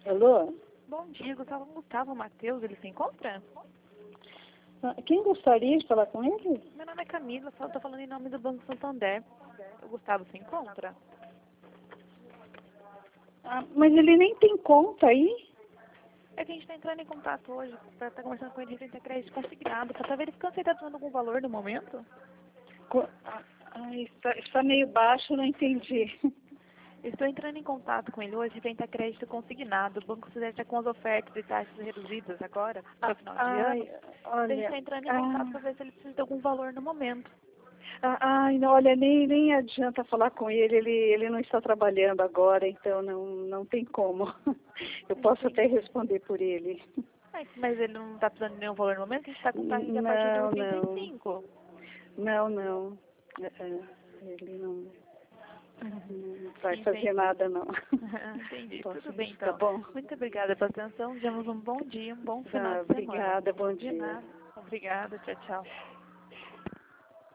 Alô? Bom dia, Gustavo Matheus, ele se encontra? Quem gostaria de falar com ele? Meu nome é Camila, estou falando em nome do Banco Santander. O Gustavo se encontra? Mas ele nem tem conta aí? É que a gente está entrando em contato hoje para estar conversando com ele referente a crédito consignado, para estar verificando se ele está dando algum valor no momento. Está meio baixo, não entendi. Estou entrando em contato com ele hoje referente a crédito consignado. O Banco Santander está com as ofertas e taxas reduzidas agora, para o final de ano. A gente está entrando em contato para ver se ele precisa de algum valor no momento. Não, olha, nem adianta falar com ele, ele não está trabalhando agora, então não tem como. Eu posso até responder por ele. Mas ele não está precisando de nenhum valor no momento, que a gente está com taxa de a partir de 1,35. Não. Ele não vai fazer nada, não. Entendi. Tudo bem, então. Tá bom. Muito obrigada pela atenção. Desejamos um bom dia, um bom final de semana. Obrigada, bom dia. De nada. Obrigada. Tchau, tchau.